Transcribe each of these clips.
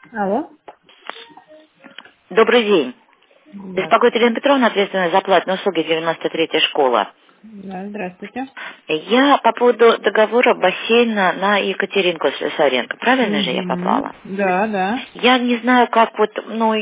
Алло? Добрый день. Да, Беспокоит Елена Петровна, ответственная за платные услуги 93-я школа. да, здравствуйте. Я по поводу договора бассейна на Екатеринку Слесаренко. Правильно же я Угу. попала? Да, да. Я не знаю, как вот,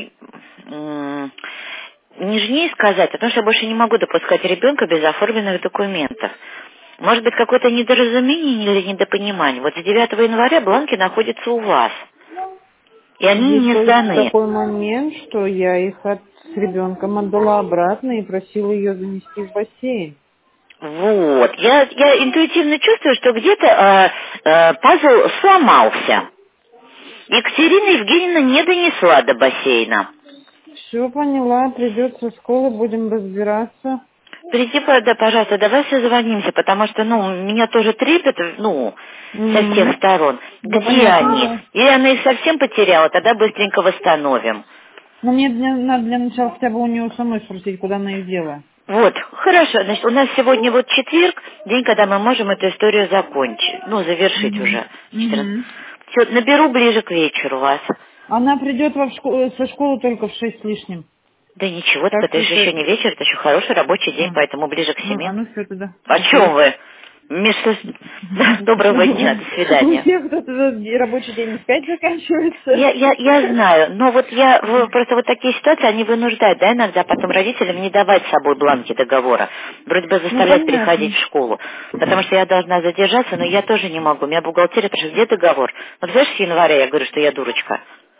нежнее сказать, потому что я больше не могу допускать ребенка без оформленных документов. Может быть, какое-то недоразумение или недопонимание. Вот с 9 января бланки находятся у вас, и они Здесь не был сданы. такой момент, что я их с ребенком отдала обратно и просила ее занести в бассейн. Вот. Я интуитивно чувствую, что где-то пазл сломался. Екатерина Евгеньевна не донесла до бассейна. Все поняла, придет со школы, будем разбираться. Приди, да, пожалуйста, давай созвонимся, потому что, меня тоже трепет, со всех Угу. сторон. Да, Где понятно, они? да. Или она их совсем потеряла, тогда быстренько восстановим. Но мне надо для начала хотя бы у нее самой спросить, куда она их дела. Вот, хорошо, значит, у нас сегодня вот четверг, день, когда мы можем эту историю закончить, завершить Угу. уже. Угу. Все, наберу ближе к вечеру вас. Она придет со школы только в 6 с лишним. Да ничего, так Так это что же еще не вечер, это еще хороший рабочий день, поэтому ближе к А 7. ну все тогда. О чем Окей. вы? Доброго дня, до У свидания. всех этот рабочий день в 5 заканчивается. Я знаю, но вот просто вот такие ситуации, они вынуждают, да, иногда потом родителям не давать с собой бланки договора, вроде бы Ну, заставлять приходить понятно. в школу, потому что я должна задержаться, но я тоже не могу, у меня бухгалтерия спрашивает, где договор? Вот знаешь, с января я говорю, что я дурочка.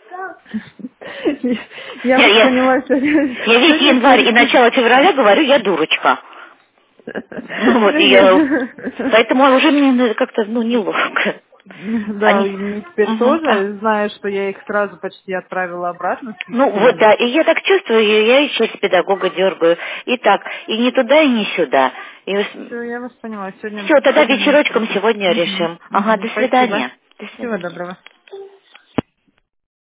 Я Я, вас я, поняла сегодня. я весь Сегодня январь и смотрите. начало февраля говорю, я дурочка. Вот, и я, Сегодня... поэтому уже мне как-то, неловко. Да, Они, и мне теперь Мгм, тоже, зная, что я их сразу почти отправила обратно с вот да, Екатериной. и я так чувствую, и я еще педагога дергаю, и так, и не туда, и не сюда. Все, я вас поняла. Сегодня, Все, тогда сегодня мне вечерочком спросить. сегодня решим. Ага, до Спасибо. свидания. До Всего свидания. доброго.